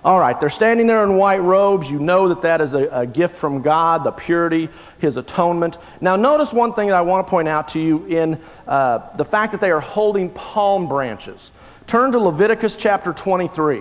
All right, they're standing there in white robes. You know that that is a gift from God, the purity, His atonement. Now notice one thing that I want to point out to you in the fact that they are holding palm branches. Turn to Leviticus chapter 23.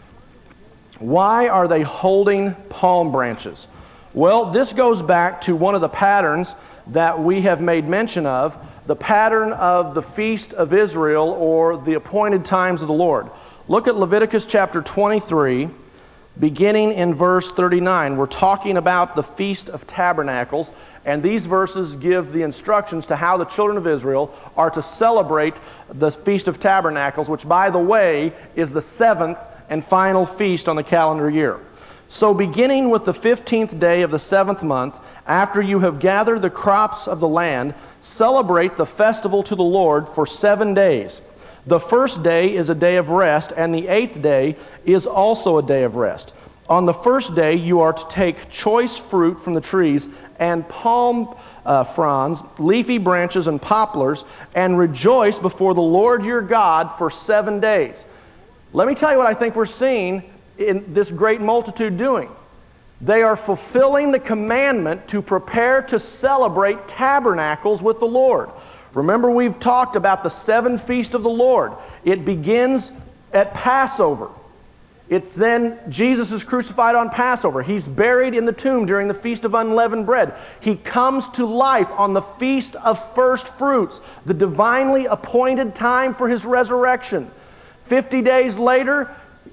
Why are they holding palm branches? Well, this goes back to one of the patterns that we have made mention of, the pattern of the Feast of Israel or the appointed times of the Lord. Look at Leviticus chapter 23, beginning in verse 39. We're talking about the Feast of Tabernacles, and these verses give the instructions to how the children of Israel are to celebrate the Feast of Tabernacles, which, by the way, is the seventh and final feast on the calendar year. So beginning with the 15th day of the seventh month, after you have gathered the crops of the land, celebrate the festival to the Lord for 7 days. The first day is a day of rest, and the 8th day is also a day of rest. On the first day you are to take choice fruit from the trees and palm fronds, leafy branches and poplars, and rejoice before the Lord your God for 7 days. Let me tell you what I think we're seeing in this great multitude doing. They are fulfilling the commandment to prepare to celebrate tabernacles with the Lord. Remember, we've talked about the 7 feasts of the Lord. It begins at Passover. It's then Jesus is crucified on Passover. He's buried in the tomb during the Feast of Unleavened Bread. He comes to life on the Feast of First Fruits, the divinely appointed time for His resurrection. 50 days later,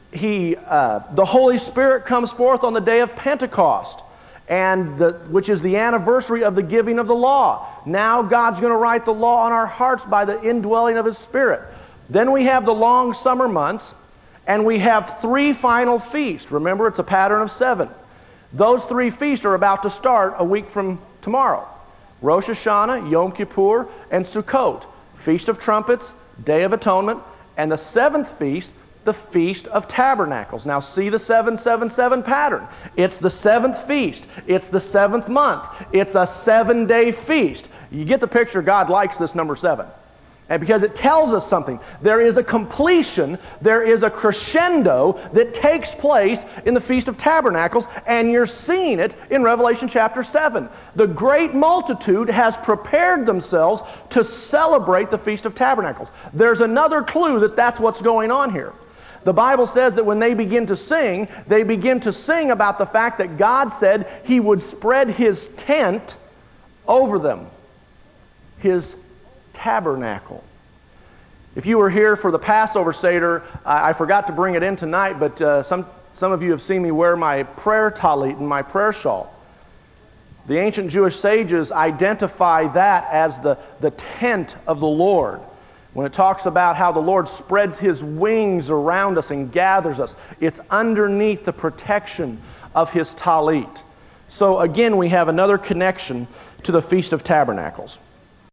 the Holy Spirit comes forth on the day of Pentecost, which is the anniversary of the giving of the law. Now God's going to write the law on our hearts by the indwelling of His Spirit. Then we have the long summer months, and we have 3 final feasts. Remember, it's a pattern of 7. Those 3 feasts are about to start a week from tomorrow. Rosh Hashanah, Yom Kippur, and Sukkot. Feast of Trumpets, Day of Atonement, and the 7th feast, the Feast of Tabernacles. Now see the 7-7-7 pattern. It's the 7th feast. It's the 7th month. It's a 7-day feast. You get the picture. God likes this number 7. And because it tells us something. There is a completion, there is a crescendo that takes place in the Feast of Tabernacles, and you're seeing it in Revelation chapter 7. The great multitude has prepared themselves to celebrate the Feast of Tabernacles. There's another clue that that's what's going on here. The Bible says that when they begin to sing about the fact that God said He would spread His tent over them. His tabernacle. If you were here for the Passover Seder, I forgot to bring it in tonight, but some of you have seen me wear my prayer talit and my prayer shawl. The ancient Jewish sages identify that as the tent of the Lord. When it talks about how the Lord spreads His wings around us and gathers us, it's underneath the protection of His talit. So again, we have another connection to the Feast of Tabernacles.